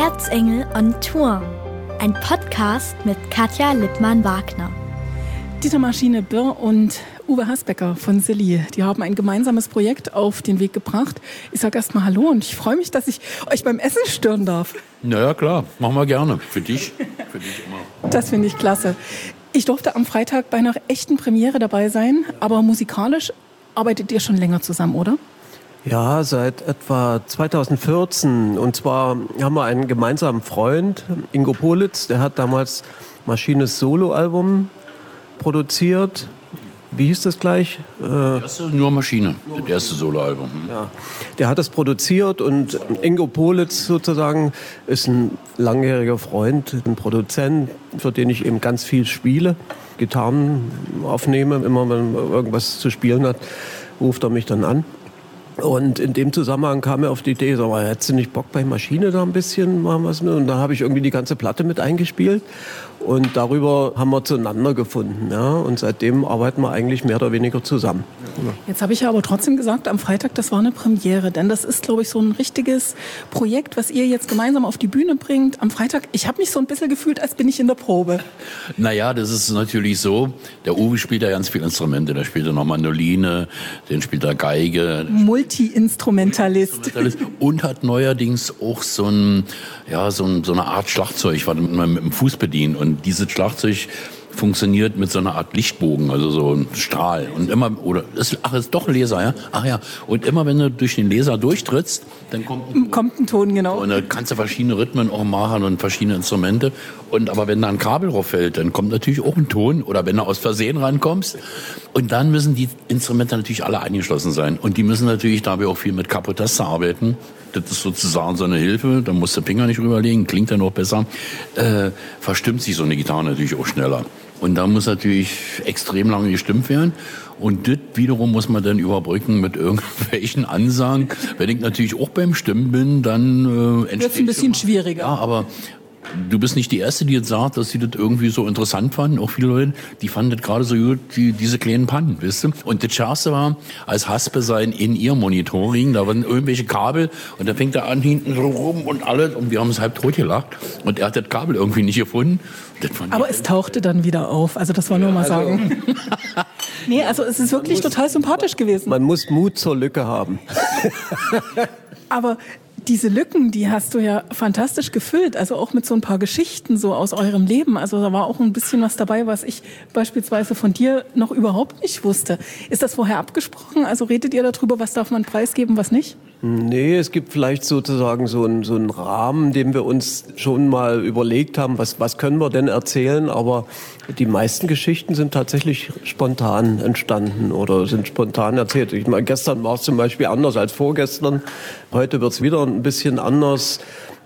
Erzengel on Tour. Ein Podcast mit Katja Lippmann-Wagner. Dieter Maschine Birr und Uwe Hasbecker von Silly, die haben ein gemeinsames Projekt auf den Weg gebracht. Ich sage erst mal Hallo und ich freue mich, dass ich euch beim Essen stören darf. Naja, klar, machen wir gerne. Für dich immer. Das finde ich klasse. Ich durfte am Freitag bei einer echten Premiere dabei sein, aber musikalisch arbeitet ihr schon länger zusammen, oder? Ja, seit etwa 2014. Und zwar haben wir einen gemeinsamen Freund, Ingo Politz, der hat damals Maschines Soloalbum produziert. Wie hieß das gleich? Das ist nur Maschine, das erste Soloalbum. Ja, der hat das produziert und Ingo Politz sozusagen ist ein langjähriger Freund, ein Produzent, für den ich eben ganz viel spiele, Gitarren aufnehme. Immer wenn er irgendwas zu spielen hat, ruft er mich dann an. Und in dem Zusammenhang kam er auf die Idee, sag mal, hättest du nicht Bock bei Maschine da ein bisschen machen was mit? Und da habe ich irgendwie die ganze Platte mit eingespielt und darüber haben wir zueinander gefunden. Ja? Und seitdem arbeiten wir eigentlich mehr oder weniger zusammen. Jetzt habe ich ja aber trotzdem gesagt, am Freitag, das war eine Premiere, denn das ist, glaube ich, so ein richtiges Projekt, was ihr jetzt gemeinsam auf die Bühne bringt. Am Freitag, ich habe mich so ein bisschen gefühlt, als bin ich in der Probe. Naja, das ist natürlich so, der Uwe spielt ja ganz viele Instrumente, der spielt ja noch Mandoline, den spielt er Geige. Multi-Instrumentalist. Und hat neuerdings auch so eine Art Schlagzeug, was man mit dem Fuß bedient. Und dieses Schlagzeug funktioniert mit so einer Art Lichtbogen, also so ein Strahl. Und immer, ist doch ein Laser, ja? Ach ja. Und immer wenn du durch den Laser durchtrittst, dann kommt ein Ton, genau. Und dann kannst du verschiedene Rhythmen auch machen und verschiedene Instrumente. Aber wenn da ein Kabel drauf fällt, dann kommt natürlich auch ein Ton. Oder wenn du aus Versehen rankommst. Und dann müssen die Instrumente natürlich alle eingeschlossen sein. Und die müssen natürlich dabei auch viel mit Capotaste arbeiten. Das ist sozusagen so eine Hilfe. Da musst du den Finger nicht rüberlegen, klingt dann noch besser. Verstimmt sich so eine Gitarre natürlich auch schneller. Und da muss natürlich extrem lange gestimmt werden. Und das wiederum muss man dann überbrücken mit irgendwelchen Ansagen. Wenn ich natürlich auch beim Stimmen bin, dann wird es ein bisschen schwieriger. Ja, aber du bist nicht die Erste, die jetzt sagt, dass sie das irgendwie so interessant fanden. Auch viele Leute, die fanden das gerade so gut, diese kleinen Pannen, weißt du. Und das Schärfste war, als Haspe sein in ihr Monitoring, da waren irgendwelche Kabel und da fängt er an, hinten so rum und alles. Und wir haben es halb tot gelacht. Und er hat das Kabel irgendwie nicht gefunden. Aber es tauchte dann wieder auf. Also das war nur mal sagen. Nee, also es ist wirklich total sympathisch gewesen. Man muss Mut zur Lücke haben. Aber diese Lücken, die hast du ja fantastisch gefüllt, also auch mit so ein paar Geschichten so aus eurem Leben. Also da war auch ein bisschen was dabei, was ich beispielsweise von dir noch überhaupt nicht wusste. Ist das vorher abgesprochen? Also redet ihr darüber, was darf man preisgeben, was nicht? Nee, es gibt vielleicht sozusagen so einen Rahmen, den wir uns schon mal überlegt haben, was können wir denn erzählen, aber die meisten Geschichten sind tatsächlich spontan entstanden oder sind spontan erzählt. Ich meine, gestern war es zum Beispiel anders als vorgestern, heute wird es wieder ein bisschen anders.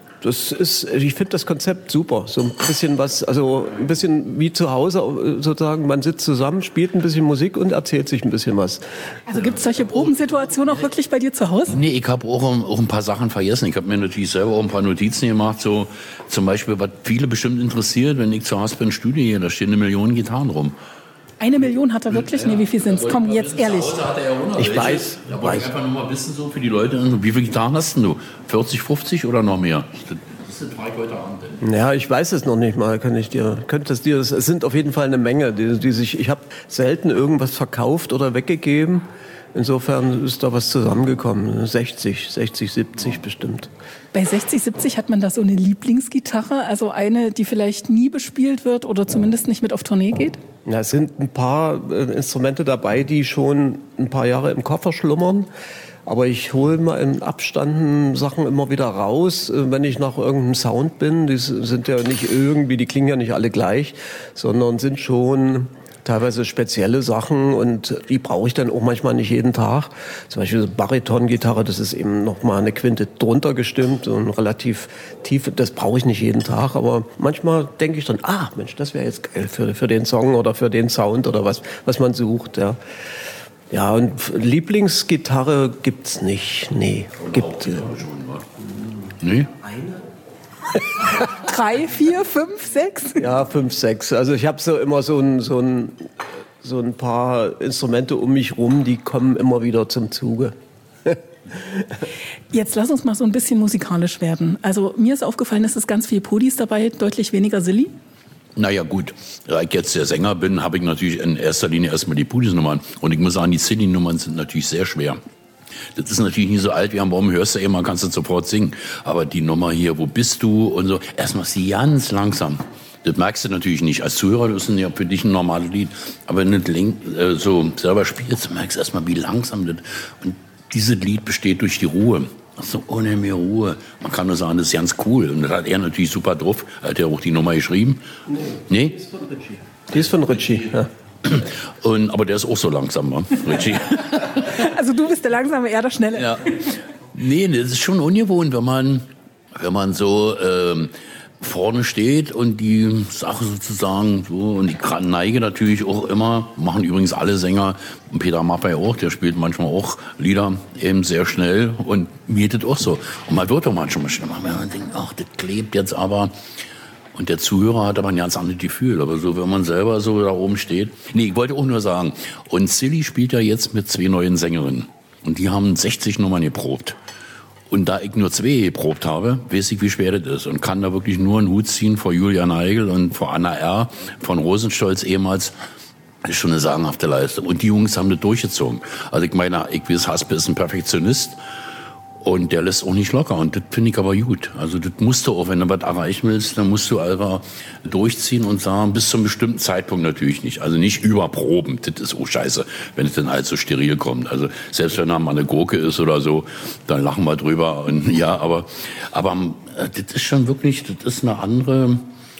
Ich finde das Konzept super. So ein bisschen wie zu Hause sozusagen. Man sitzt zusammen, spielt ein bisschen Musik und erzählt sich ein bisschen was. Also gibt es solche Probensituationen auch wirklich bei dir zu Hause? Nee, ich habe auch ein paar Sachen vergessen. Ich habe mir natürlich selber auch ein paar Notizen gemacht. So zum Beispiel, was viele bestimmt interessiert, wenn ich zu Hause bin, Studio hier, da stehen 1 Million Gitarren rum. 1 Million hat er wirklich? Nee, wie viel sind's? Komm, jetzt ehrlich. Ich weiß. Da wollte ich einfach nur mal wissen, so für die Leute, wie viele Gitarren hast denn du? 40, 50 oder noch mehr? Das sind 3 heute Abend. Ja, ich weiß es noch nicht mal. Es sind auf jeden Fall eine Menge. Ich habe selten irgendwas verkauft oder weggegeben. Insofern ist da was zusammengekommen. 60, 70 bestimmt. Bei 60, 70 hat man da so eine Lieblingsgitarre? Also eine, die vielleicht nie bespielt wird oder zumindest nicht mit auf Tournee geht? Ja, es sind ein paar Instrumente dabei, die schon ein paar Jahre im Koffer schlummern. Aber ich hole mal in Abständen Sachen immer wieder raus, wenn ich nach irgendeinem Sound bin. Die sind ja nicht die klingen ja nicht alle gleich, sondern sind schon teilweise spezielle Sachen und die brauche ich dann auch manchmal nicht jeden Tag. Zum Beispiel so Bariton-Gitarre, das ist eben noch mal eine Quinte drunter gestimmt und relativ tief. Das brauche ich nicht jeden Tag, aber manchmal denke ich dann, Mensch, das wäre jetzt geil für den Song oder für den Sound oder was man sucht. Ja. Ja, und Lieblingsgitarre gibt's nicht. Nee, Nee? 3, 4, 5, 6? Ja, 5, 6. Also ich habe immer so ein paar Instrumente um mich rum, die kommen immer wieder zum Zuge. Jetzt lass uns mal so ein bisschen musikalisch werden. Also mir ist aufgefallen, es ist ganz viel Pudis dabei, deutlich weniger Silly. Naja gut, da ich jetzt der Sänger bin, habe ich natürlich in erster Linie erstmal die Pudis-Nummern. Und ich muss sagen, die Silly-Nummern sind natürlich sehr schwer. Das ist natürlich nicht so alt wie am Baum, hörst du immer, kannst du sofort singen. Aber die Nummer hier, wo bist du und so, erstmal ist sie ganz langsam. Das merkst du natürlich nicht. Als Zuhörer, das ist ja für dich ein normales Lied. Aber wenn du das so selber spielst, merkst du erstmal, wie langsam das. Und dieses Lied besteht durch die Ruhe. So ohne mehr Ruhe. Man kann nur sagen, das ist ganz cool. Und das hat er natürlich super drauf. Hat er auch die Nummer geschrieben? Nee? Die ist von Ritchie, ja. Aber der ist auch so langsam, ne? Ritchie. Also du bist der Langsame, er der Schnelle. Ja. Nee, das ist schon ungewohnt, wenn man so vorne steht und die Sache sozusagen so, und die Neige natürlich auch immer, machen übrigens alle Sänger, und Peter Maffay auch, der spielt manchmal auch Lieder eben sehr schnell und mir das auch so. Und man wird auch manchmal schnell, wenn man denkt, ach, das klebt jetzt aber. Und der Zuhörer hat aber ein ganz anderes Gefühl. Aber so, wenn man selber so da oben steht. Nee, ich wollte auch nur sagen, und Silly spielt ja jetzt mit 2 neuen Sängerinnen. Und die haben 60 Nummern geprobt. Und da ich nur 2 geprobt habe, weiß ich, wie schwer das ist. Und kann da wirklich nur einen Hut ziehen vor Julia Neigel und vor Anna R. von Rosenstolz ehemals. Das ist schon eine sagenhafte Leistung. Und die Jungs haben das durchgezogen. Also ich meine, ich weiß, Haspe ist ein Perfektionist. Und der lässt auch nicht locker. Und das finde ich aber gut. Also das musst du auch, wenn du was erreichen willst, dann musst du einfach durchziehen und sagen, bis zu einem bestimmten Zeitpunkt natürlich nicht. Also nicht überproben. Das ist auch scheiße, wenn es dann halt so steril kommt. Also selbst wenn da mal eine Gurke ist oder so, dann lachen wir drüber. Und ja, aber das ist schon wirklich, das ist eine andere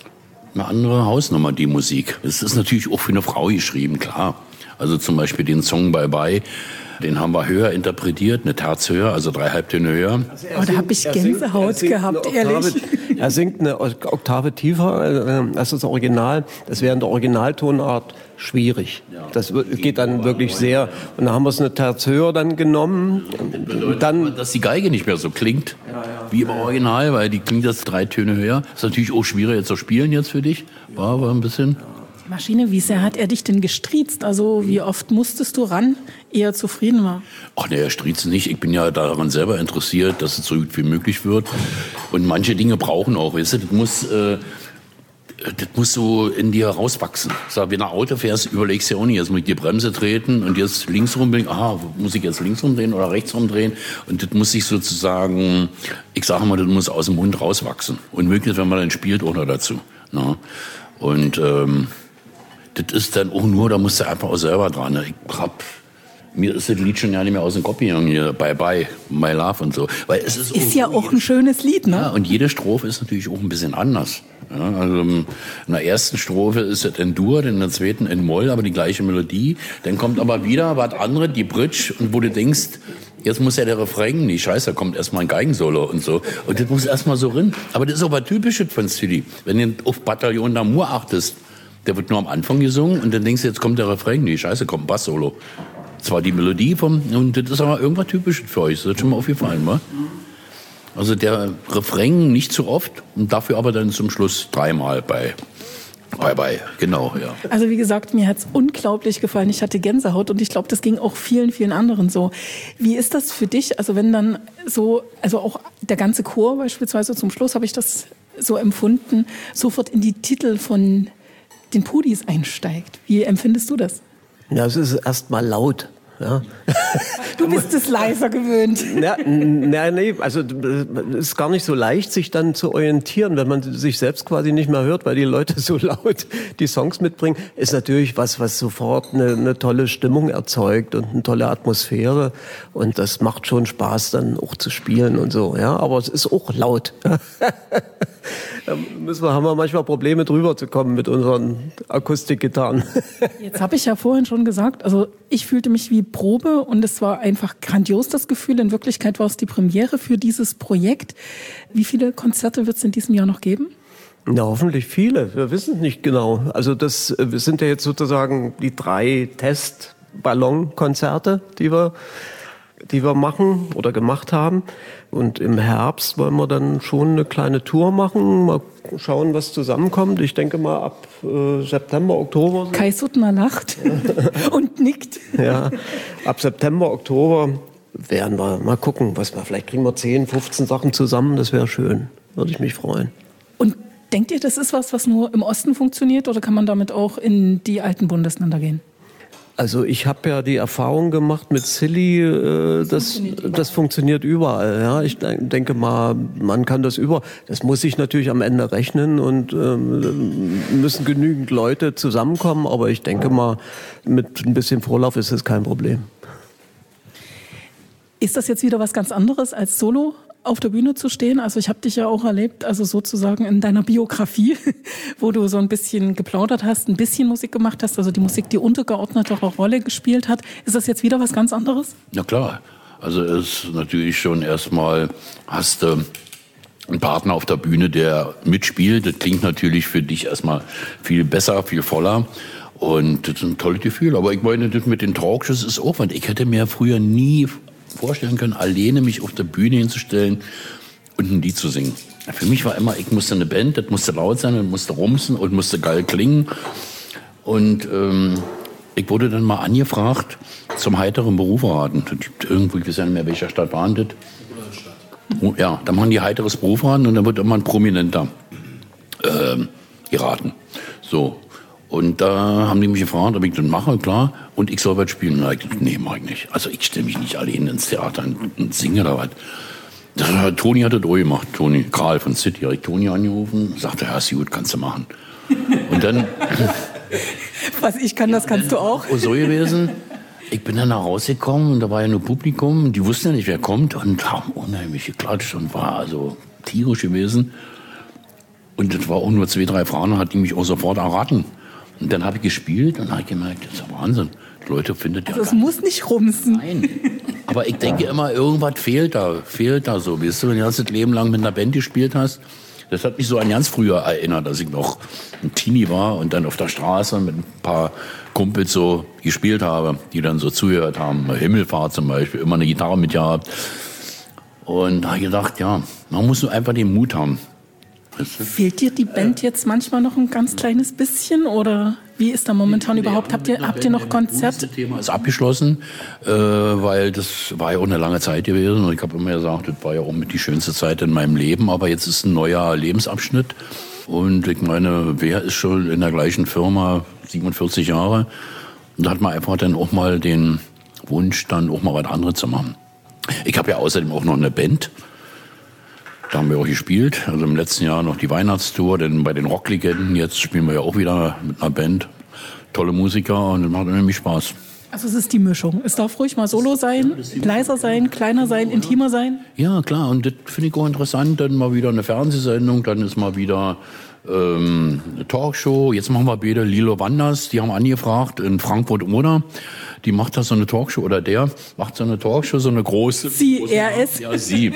Hausnummer, die Musik. Es ist natürlich auch für eine Frau geschrieben, klar. Also zum Beispiel den Song Bye Bye. Den haben wir höher interpretiert, eine Terz höher, also 3 Halbtöne höher. Oh, da habe ich Gänsehaut gehabt, ehrlich. Er singt eine Oktave tiefer als das Original. Das wäre in der Originaltonart schwierig. Das geht dann wirklich sehr. Und dann haben wir es eine Terz höher dann genommen. Und dann, dass die Geige nicht mehr so klingt wie im Original, weil die klingt jetzt 3 Töne höher. Ist natürlich auch schwieriger zu spielen jetzt für dich. War aber ein bisschen... Maschine, wie sehr hat er dich denn gestriezt? Also wie oft musstest du ran, ehe er zufrieden war? Ach nee, er striezt nicht. Ich bin ja daran selber interessiert, dass es so gut wie möglich wird. Und manche Dinge brauchen auch, weißt du, das muss so in dir rauswachsen. Sag, wenn du Auto fährst, überlegst du ja auch nicht, jetzt muss ich die Bremse treten und jetzt links rumdrehen. Aha, muss ich jetzt links rumdrehen oder rechts rumdrehen? Und das muss sich sozusagen, ich sage mal, das muss aus dem Mund rauswachsen. Und möglichst, wenn man dann spielt, auch noch dazu. Na? Und das ist dann auch nur, da musst du einfach auch selber dran. Ne? Mir ist das Lied schon ja nicht mehr aus dem Kopf gegangen, hier, Bye Bye, My Love und so. Weil es ist ja auch ein schönes Lied, ne? Ja, und jede Strophe ist natürlich auch ein bisschen anders. Ja, also in der ersten Strophe ist es in Dur, in der zweiten in Moll, aber die gleiche Melodie. Dann kommt aber wieder was anderes, die Bridge, und wo du denkst, jetzt muss ja der Refrain, nicht scheiße, da kommt erstmal ein Geigensolo und so. Und das muss erstmal so rein. Aber das ist aber typisch von Silly. Wenn du auf Bataillon d'Amour achtest, der wird nur am Anfang gesungen und dann denkst du, jetzt kommt der Refrain. Nee, scheiße, kommt ein Bass-Solo. Zwar die Melodie und das ist aber irgendwas Typisches für euch. Das ist schon mal aufgefallen, wa? Also der Refrain nicht zu oft und dafür aber dann zum Schluss 3-mal bei Bye Bye, genau, ja. Also wie gesagt, mir hat's unglaublich gefallen. Ich hatte Gänsehaut und ich glaube, das ging auch vielen, vielen anderen so. Wie ist das für dich? Also wenn dann so, also auch der ganze Chor beispielsweise zum Schluss, habe ich das so empfunden, sofort in die Titel von den Pudis einsteigt. Wie empfindest du das? Ja, es ist erstmal laut. Ja. Du bist es leiser gewöhnt. Nee, also es ist gar nicht so leicht, sich dann zu orientieren, wenn man sich selbst quasi nicht mehr hört, weil die Leute so laut die Songs mitbringen. Ist natürlich was sofort eine tolle Stimmung erzeugt und eine tolle Atmosphäre. Und das macht schon Spaß, dann auch zu spielen und so. Ja, aber es ist auch laut. Da haben wir manchmal Probleme, drüber zu kommen mit unseren Akustikgitarren. Jetzt habe ich ja vorhin schon gesagt, also ich fühlte mich wie Probe und es war einfach grandios, das Gefühl. In Wirklichkeit war es die Premiere für dieses Projekt. Wie viele Konzerte wird es in diesem Jahr noch geben? Na, hoffentlich viele. Wir wissen es nicht genau. Also wir sind ja jetzt sozusagen die 3 Testballonkonzerte, die wir machen oder gemacht haben. Und im Herbst wollen wir dann schon eine kleine Tour machen, mal schauen, was zusammenkommt. Ich denke mal ab September, Oktober. Kai Suttner lacht und nickt. Ja, ab September, Oktober werden wir mal gucken, vielleicht kriegen wir 10, 15 Sachen zusammen, das wäre schön, würde ich mich freuen. Und denkt ihr, das ist was nur im Osten funktioniert oder kann man damit auch in die alten Bundesländer gehen? Also ich habe ja die Erfahrung gemacht mit Silly, das funktioniert überall. Ja? Ich denke mal, man kann das das muss sich natürlich am Ende rechnen und müssen genügend Leute zusammenkommen, aber ich denke mal, mit ein bisschen Vorlauf ist das kein Problem. Ist das jetzt wieder was ganz anderes als Solo auf der Bühne zu stehen? Also ich habe dich ja auch erlebt, also sozusagen in deiner Biografie, wo du so ein bisschen geplaudert hast, ein bisschen Musik gemacht hast, also die Musik, die untergeordnetere Rolle gespielt hat. Ist das jetzt wieder was ganz anderes? Na klar, also es ist natürlich schon erstmal, hast du einen Partner auf der Bühne, der mitspielt. Das klingt natürlich für dich erstmal viel besser, viel voller. Und das ist ein tolles Gefühl. Aber ich meine, das mit den Talkshows ist Aufwand. Ich hätte mir früher nie vorstellen können, alleine mich auf der Bühne hinzustellen und ein Lied zu singen. Für mich war immer, ich musste eine Band, das musste laut sein und musste rumsen und musste geil klingen. Und ich wurde dann mal angefragt zum heiteren Berufsraten. Das gibt irgendwo, ich weiß ja nicht mehr, welcher Stadt war das. Ja, da machen die heiteres Berufsraten und dann wird immer ein Prominenter geraten. So. Und da haben die mich gefragt, ob ich das mache, klar. Und ich soll was spielen. Und da habe ich gesagt, nee, mach ich nicht. Also ich stelle mich nicht allein ins Theater und singe oder was. Toni hat das auch gemacht. Toni, Karl von City, habe ich Toni angerufen. Sagte, ja, ist gut, kannst du machen. Und dann... Was ich kann, das kannst du auch. So gewesen. Ich bin dann da rausgekommen und da war ja nur Publikum. Die wussten ja nicht, wer kommt und haben unheimlich geklatscht und war also tierisch gewesen. Und das war auch nur 2, 3 Fragen, hat die mich auch sofort erraten. Und dann habe ich gespielt und habe gemerkt, das ist ja Wahnsinn. Die Leute finden ja. Also es muss nicht rumsen. Nein. Aber ich denke immer, irgendwas fehlt da so. Weißt du, wenn du das Leben lang mit einer Band gespielt hast, das hat mich so an ganz früher erinnert, dass ich noch ein Teenie war und dann auf der Straße mit ein paar Kumpels so gespielt habe, die dann so zugehört haben. Himmelfahrt zum Beispiel, immer eine Gitarre mit gehabt. Und da habe ich gedacht, ja, man muss nur einfach den Mut haben. Fehlt dir die Band jetzt manchmal noch ein ganz kleines bisschen oder wie ist da momentan überhaupt? Habt ihr noch Konzerte? Das Thema ist abgeschlossen, weil das war ja auch eine lange Zeit gewesen und ich habe immer gesagt, das war ja auch mit die schönste Zeit in meinem Leben, aber jetzt ist ein neuer Lebensabschnitt und ich meine, wer ist schon in der gleichen Firma 47 Jahre und da hat man einfach dann auch mal den Wunsch, dann auch mal was anderes zu machen. Ich habe ja außerdem auch noch eine Band. Da haben wir auch gespielt, also im letzten Jahr noch die Weihnachtstour, denn bei den Rocklegenden, jetzt spielen wir ja auch wieder mit einer Band. Tolle Musiker und das macht nämlich Spaß. Also es ist die Mischung. Es darf ruhig mal solo sein, leiser sein, kleiner sein, intimer sein. Ja, klar, und das finde ich auch interessant, dann mal wieder eine Fernsehsendung, dann ist mal wieder eine Talkshow. Jetzt machen wir beide Lilo Wanders, die haben angefragt in Frankfurt-Oder. Die macht da so eine Talkshow, oder der macht so eine Talkshow, so eine große. Ja, sie.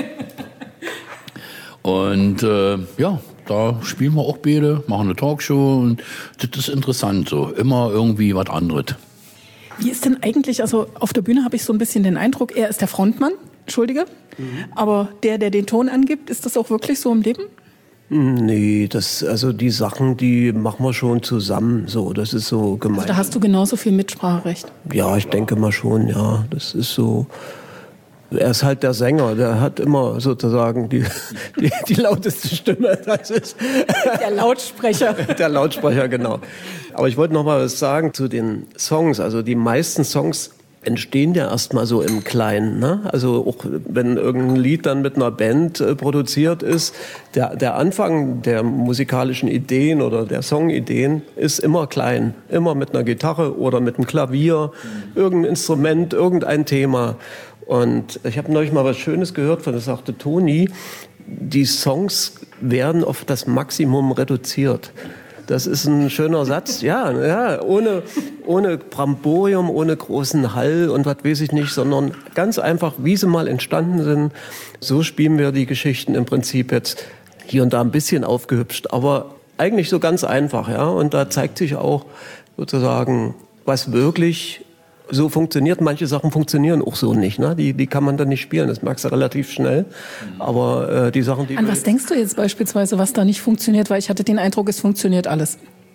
Und ja, da spielen wir auch beide, machen eine Talkshow und das ist interessant so, immer irgendwie was anderes. Wie ist denn eigentlich, also auf der Bühne habe ich so ein bisschen den Eindruck, er ist der Frontmann, Entschuldige, aber der den Ton angibt, ist das auch wirklich so im Leben? Nee, also die Sachen, die machen wir schon zusammen, so, das ist so gemein. Also da hast du genauso viel Mitspracherecht? Ja, ich denke mal schon, ja, das ist so... Er ist halt der Sänger, der hat immer sozusagen die lauteste Stimme. Das ist der Lautsprecher. Der Lautsprecher, genau. Aber ich wollte noch mal was sagen zu den Songs. Also die meisten Songs entstehen ja erstmal so im Kleinen. Ne? Also auch wenn irgendein Lied dann mit einer Band produziert ist, der Anfang der musikalischen Ideen oder der Songideen ist immer klein. Immer mit einer Gitarre oder mit einem Klavier, irgendein Instrument, irgendein Thema. Und ich habe neulich mal was Schönes gehört, das sagte Toni, die Songs werden auf das Maximum reduziert. Das ist ein schöner Satz, ja, ohne Bramborium, ohne großen Hall und was weiß ich nicht, sondern ganz einfach, wie sie mal entstanden sind. So spielen wir die Geschichten im Prinzip jetzt hier und da ein bisschen aufgehübscht, aber eigentlich so ganz einfach, ja. Und da zeigt sich auch sozusagen, was wirklich so funktioniert. Manche Sachen funktionieren auch so nicht. Ne? Die kann man dann nicht spielen. Das merkst du relativ schnell. Aber die Sachen, die... An was denkst du jetzt beispielsweise, was da nicht funktioniert? Weil ich hatte den Eindruck, es funktioniert alles.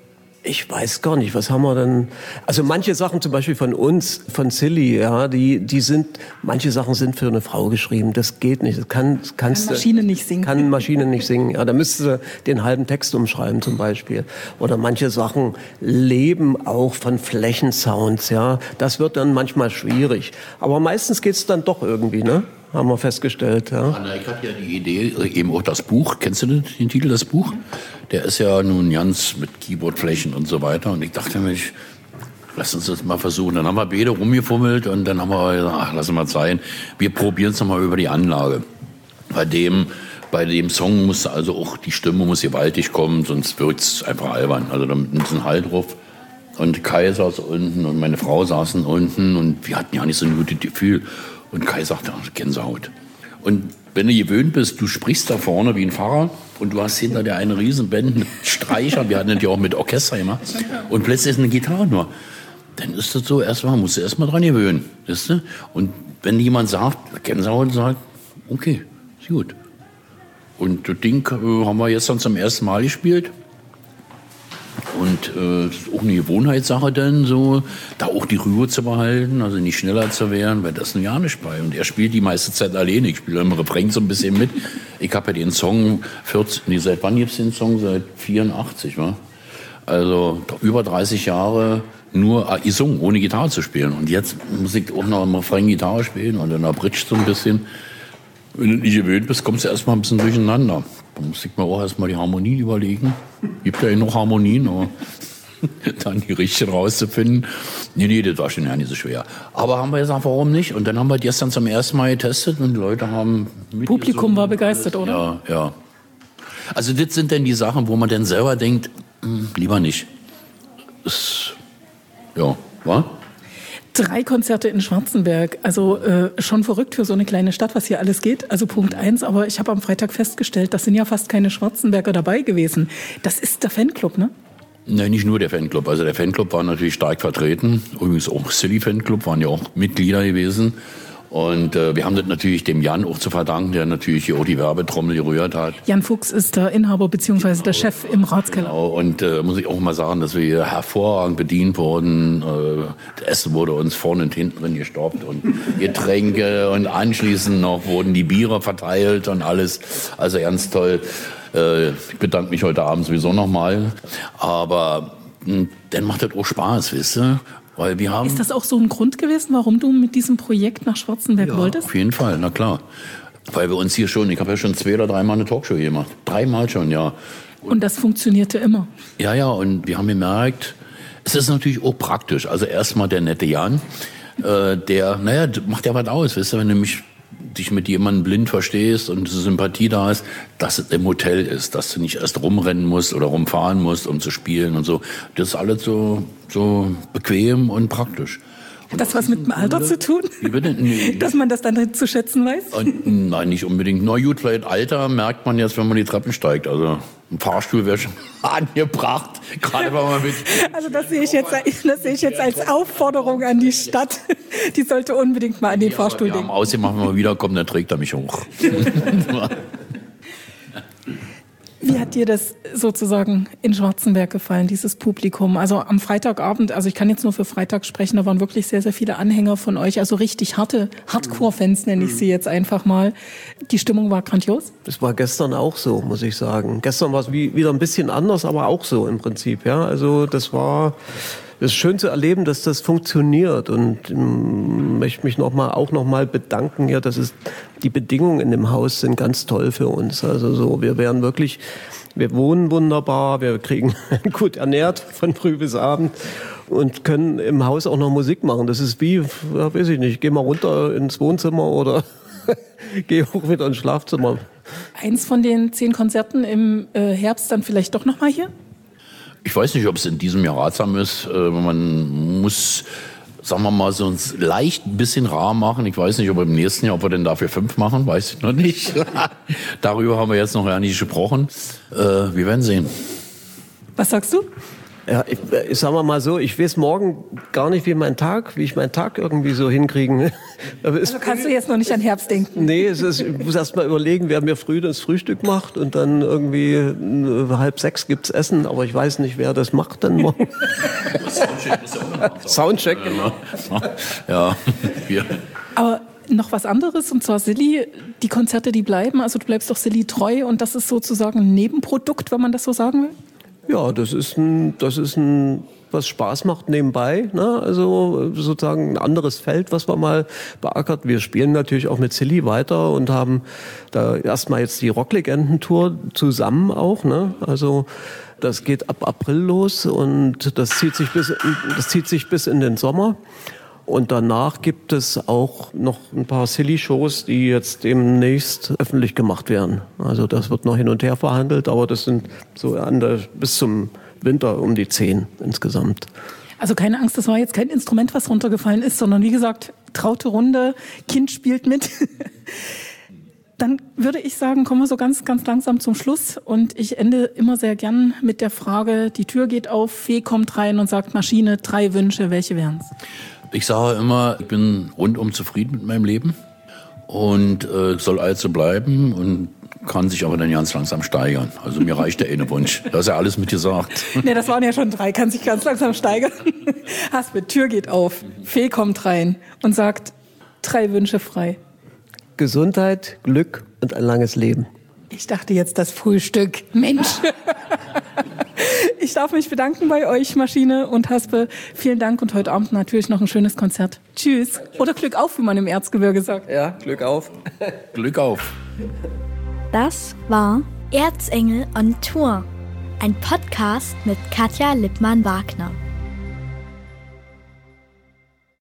Ich weiß gar nicht, was haben wir denn? Also manche Sachen zum Beispiel von uns, von Silly, ja, manche Sachen sind für eine Frau geschrieben. Das geht nicht. Das kann Maschine nicht singen. Kann Maschine nicht singen. Ja, da müsste sie den halben Text umschreiben zum Beispiel. Oder manche Sachen leben auch von Flächensounds, ja. Das wird dann manchmal schwierig. Aber meistens geht's dann doch irgendwie, ne? Haben wir festgestellt, ja. Anna, ich hatte ja die Idee, eben auch das Buch, kennst du den Titel, das Buch? Der ist ja nun ganz mit Keyboardflächen und so weiter. Und ich dachte mir, lass uns das mal versuchen. Dann haben wir beide rumgefummelt und dann haben wir gesagt, ach, lass mal sein. Wir probieren es nochmal über die Anlage. Bei dem Song muss also auch, die Stimme muss gewaltig kommen, sonst wird es einfach albern. Also da mit ein bisschen Halt drauf. Und Kai saß unten und meine Frau saßen unten und wir hatten ja nicht so ein gutes Gefühl. Und Kai sagte, Gänsehaut. Und wenn du gewöhnt bist, du sprichst da vorne wie ein Pfarrer und du hast hinter dir eine Riesenband mit Streichern, wir hatten das ja auch mit Orchester gemacht, und plötzlich ist eine Gitarre nur. Dann ist das so, musst du erstmal dran gewöhnen. Weißt du? Und wenn jemand sagt, Gänsehaut, sagt, okay, ist gut. Und das Ding haben wir jetzt dann zum ersten Mal gespielt. Und das ist auch eine Gewohnheitssache dann so, da auch die Ruhe zu behalten, also nicht schneller zu werden, weil das ist ja nicht bei. Und er spielt die meiste Zeit alleine. Ich spiele im Refrain so ein bisschen mit. Ich habe ja den Song, seit wann gibt es den Song? Seit 84, wa? Also über 30 Jahre nur gesungen, ohne Gitarre zu spielen. Und jetzt muss ich auch noch im Refrain Gitarre spielen und in der Bridge so ein bisschen. Wenn du nicht gewöhnt bist, kommst du erstmal ein bisschen durcheinander. Da muss ich mir auch erstmal die Harmonien überlegen. Gibt ja noch Harmonien, aber dann die richtigen rauszufinden. Nee, das war schon ja nicht so schwer. Aber haben wir gesagt, warum nicht? Und dann haben wir gestern zum ersten Mal getestet und die Leute haben Publikum war begeistert, oder? Ja. Also das sind dann die Sachen, wo man dann selber denkt, lieber nicht. Wa? 3 Konzerte in Schwarzenberg, also schon verrückt für so eine kleine Stadt, was hier alles geht. Also Punkt 1, aber ich habe am Freitag festgestellt, das sind ja fast keine Schwarzenberger dabei gewesen. Das ist der Fanclub, ne? Nein, nicht nur der Fanclub. Also der Fanclub war natürlich stark vertreten. Übrigens auch Silly Fanclub waren ja auch Mitglieder gewesen. Und wir haben das natürlich dem Jan auch zu verdanken, der natürlich hier auch die Werbetrommel gerührt hat. Jan Fuchs ist der Inhaber bzw. der Chef im Ratskeller. Genau. Und muss ich auch mal sagen, dass wir hier hervorragend bedient wurden. Das Essen wurde uns vorne und hinten drin gestoppt und Getränke und anschließend noch wurden die Biere verteilt und alles. Also ganz toll. Ich bedanke mich heute Abend sowieso nochmal. Aber dann macht das auch Spaß, weißt du? Weil wir haben Ist das auch so ein Grund gewesen, warum du mit diesem Projekt nach Schwarzenberg wolltest? Auf jeden Fall, na klar. Weil wir uns hier schon, ich habe ja schon 2 oder 3 Mal eine Talkshow gemacht. 3 Mal schon, ja. Und das funktionierte immer? Ja, und wir haben gemerkt, es ist natürlich auch praktisch. Also erstmal der nette Jan, der macht ja was aus, weißt du, wenn du dich mit jemandem blind verstehst und Sympathie da ist, dass es im Hotel ist, dass du nicht erst rumrennen musst oder rumfahren musst, um zu spielen und so. Das ist alles so bequem und praktisch. Hat das was mit dem Alter zu tun? Wie bitte? Nee. Dass man das dann zu schätzen weiß? Nein, nicht unbedingt. Na gut, vielleicht Alter merkt man jetzt, wenn man die Treppen steigt. Also ein Fahrstuhl wäre schon angebracht, gerade wenn man mit... Also das sehe ich jetzt als Aufforderung an die Stadt. Die sollte unbedingt mal an den Fahrstuhl denken. Ausgemacht, wenn wir wiederkommen, dann trägt er mich hoch. Wie hat dir das sozusagen in Schwarzenberg gefallen, dieses Publikum? Also am Freitagabend, also ich kann jetzt nur für Freitag sprechen, da waren wirklich sehr, sehr viele Anhänger von euch, also richtig harte Hardcore-Fans nenne ich sie jetzt einfach mal. Die Stimmung war grandios? Das war gestern auch so, muss ich sagen. Gestern war es wieder ein bisschen anders, aber auch so im Prinzip, ja. Also das ist schön zu erleben, dass das funktioniert, und möchte mich noch mal bedanken hier, die Bedingungen in dem Haus sind ganz toll für uns. Also so, wir wohnen wunderbar, wir kriegen gut ernährt von früh bis abend und können im Haus auch noch Musik machen. Das ist wie, weiß ich nicht, geh mal runter ins Wohnzimmer oder geh hoch wieder ins Schlafzimmer. Eins von den 10 Konzerten im Herbst dann vielleicht doch noch mal hier? Ich weiß nicht, ob es in diesem Jahr ratsam ist. Man muss, sagen wir mal, so leicht ein bisschen rar machen. Ich weiß nicht, ob im nächsten Jahr, ob wir denn dafür 5 machen, weiß ich noch nicht. Darüber haben wir jetzt noch gar nicht gesprochen. Wir werden sehen. Was sagst du? Ja, ich sag mal so, ich weiß morgen gar nicht, wie ich meinen Tag irgendwie so hinkriegen Also kannst du jetzt noch nicht an Herbst denken? Nee, ich muss erst mal überlegen, wer mir früh das Frühstück macht und dann irgendwie 5:30 gibt's Essen, aber ich weiß nicht, wer das macht dann morgen. Soundcheck. Ja. Aber noch was anderes, und zwar Silly, die Konzerte, die bleiben, also du bleibst doch Silly treu und das ist sozusagen ein Nebenprodukt, wenn man das so sagen will? Ja, das ist ein was Spaß macht nebenbei, ne? Also sozusagen ein anderes Feld, was man mal beackert. Wir spielen natürlich auch mit Silly weiter und haben da erstmal jetzt die Rocklegenden-Tour zusammen auch, ne? Also das geht ab April los und das zieht sich bis in den Sommer. Und danach gibt es auch noch ein paar Silly-Shows, die jetzt demnächst öffentlich gemacht werden. Also das wird noch hin und her verhandelt, aber das sind so bis zum Winter um die 10 insgesamt. Also keine Angst, das war jetzt kein Instrument, was runtergefallen ist, sondern wie gesagt, traute Runde, Kind spielt mit. Dann würde ich sagen, kommen wir so ganz, ganz langsam zum Schluss. Und ich ende immer sehr gern mit der Frage, die Tür geht auf, Fee kommt rein und sagt, Maschine, 3 Wünsche, welche wären's? Ich sage immer, ich bin rundum zufrieden mit meinem Leben und soll also bleiben und kann sich aber dann ganz langsam steigern. Also mir reicht der eine Wunsch. Da ist ja alles mit gesagt. Ne, das waren ja schon 3, kann sich ganz langsam steigern. Haspe, Tür geht auf, Fee kommt rein und sagt, 3 Wünsche frei. Gesundheit, Glück und ein langes Leben. Ich dachte jetzt das Frühstück. Mensch. Ich darf mich bedanken bei euch, Maschine und Haspe. Vielen Dank und heute Abend natürlich noch ein schönes Konzert. Tschüss. Oder Glück auf, wie man im Erzgebirge sagt. Ja, Glück auf. Glück auf. Das war Erzengel on Tour, ein Podcast mit Katja Lippmann-Wagner.